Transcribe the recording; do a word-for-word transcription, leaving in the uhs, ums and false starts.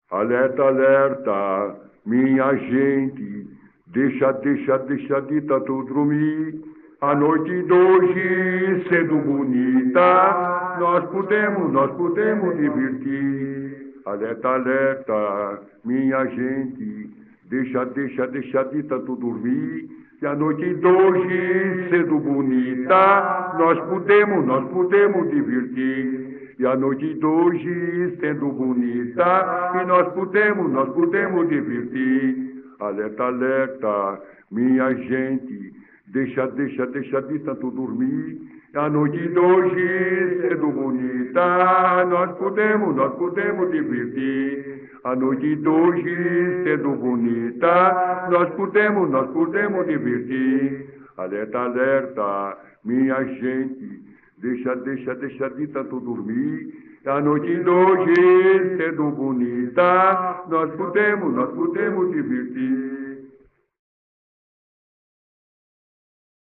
Alerta, alerta, minha gente, deixa, deixa, deixa de tanto dormir. A noite de hoje, sendo bonita, nós podemos, nós podemos divertir. Alerta, alerta, minha gente, deixa, deixa, deixa de tanto dormir. E a noite de hoje, sendo bonita, nós podemos, nós podemos divertir. E a noite de hoje, sendo bonita, e nós podemos, nós podemos divertir. Alerta, alerta, minha gente, deixa, deixa, deixa de tanto dormir. E a noite de hoje, sendo bonita, nós podemos, nós podemos divertir. A noite de hoje, sendo bonita, nós podemos, nós podemos divertir. Alerta, alerta, minha gente, deixa, deixa, deixa de tanto dormir. A noite de hoje, sendo bonita, nós podemos, nós podemos divertir.